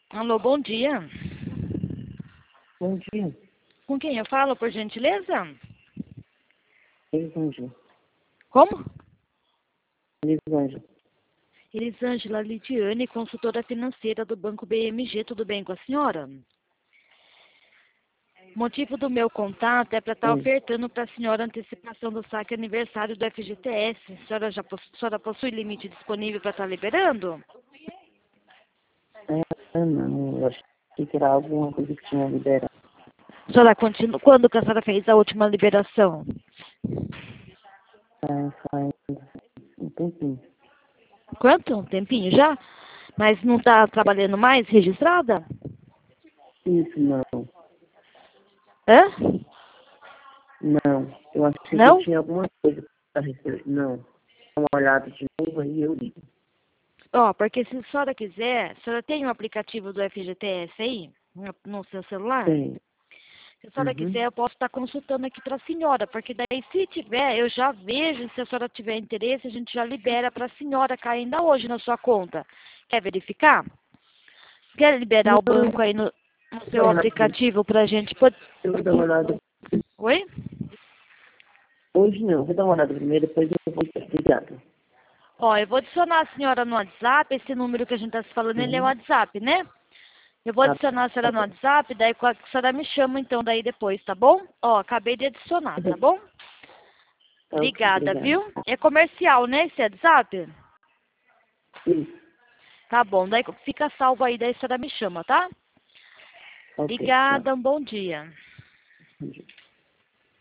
Alô, bom dia. Bom dia. Com quem eu falo, por gentileza? Elisângela. Como? Elisângela. Elisângela Lidiane, consultora financeira do Banco BMG. Tudo bem com a senhora? O motivo do meu contato é para estar ofertando para a senhora antecipação do saque aniversário do FGTS. A senhora possui limite disponível para estar liberando? Não, eu achei que era alguma coisa que tinha liberado. A senhora quando que a senhora fez a última liberação? Faz um tempinho. Quanto? Um tempinho já? Mas não está trabalhando mais, registrada? Isso, não. Hã? Não. Eu achei que eu Não? tinha alguma coisa para receber. Não. Dá uma olhada de novo aí eu ligo. Ó, porque se a senhora quiser, a senhora tem um aplicativo do FGTS aí, no seu celular? Tem. Se a senhora quiser, eu posso estar consultando aqui para a senhora, porque daí se tiver, eu já vejo, se a senhora tiver interesse, a gente já libera para a senhora cair ainda hoje na sua conta. Quer verificar? Quer liberar o Não, banco aí no seu aplicativo para a gente poder... eu vou dar uma olhada. Oi? Hoje não. Vou dar uma olhada primeiro, depois eu vou. Obrigado. Ó, eu vou adicionar a senhora no WhatsApp, esse número que a gente está se falando, ele é o WhatsApp, né? Eu vou adicionar a senhora no WhatsApp, daí a senhora me chama então daí depois, tá bom? Ó, acabei de adicionar, tá bom? Obrigada, Obrigado. viu? É comercial, né, esse WhatsApp? Isso. Tá bom, daí fica salvo aí, daí a senhora me chama, tá? Ok, tchau. Obrigada, um bom dia. Bom dia.